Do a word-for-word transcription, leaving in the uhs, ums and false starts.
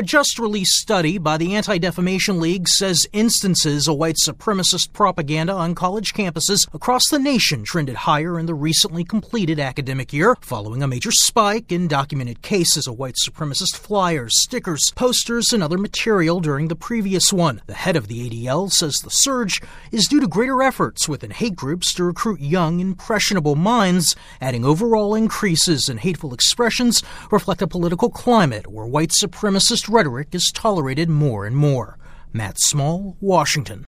A just-released study by the Anti-Defamation League says instances of white supremacist propaganda on college campuses across the nation trended higher in the recently completed academic year, following a major spike in documented cases of white supremacist flyers, stickers, posters, and other material during the previous one. The head of the A D L says the surge is due to greater efforts within hate groups to recruit young, impressionable minds, adding overall increases in hateful expressions reflect a political climate where white supremacist rhetoric is tolerated more and more. Matt Small, Washington.